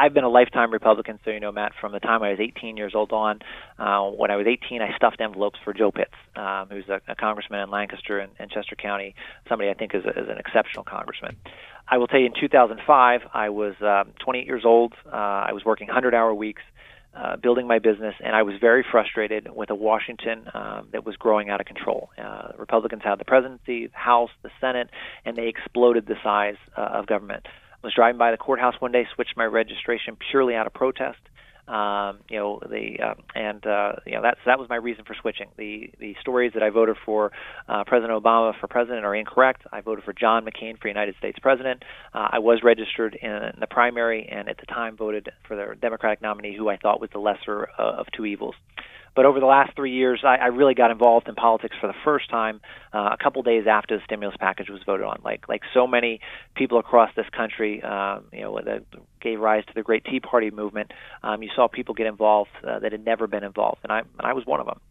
I've been a lifetime Republican, so Matt, from the time I was 18 years old on. When I was 18, I stuffed envelopes for Joe Pitts, who's a congressman in Lancaster and Chester County, somebody I think is an exceptional congressman. I will tell you, in 2005, I was 28 years old. I was working 100-hour weeks, building my business, and I was very frustrated with a Washington that was growing out of control. Republicans had the presidency, the House, the Senate, and they exploded the size of government. I was driving by the courthouse one day, switched my registration purely out of protest. That was my reason for switching. The stories that I voted for President Obama for president are incorrect. I voted for John McCain for United States president. I was registered in the primary, and at the time voted for the Democratic nominee, who I thought was the lesser of two evils. But over the last 3 years, I really got involved in politics for the first time a couple days after the stimulus package was voted on. Like so many people across this country, that gave rise to the Great Tea Party movement, you saw people get involved that had never been involved, and I was one of them.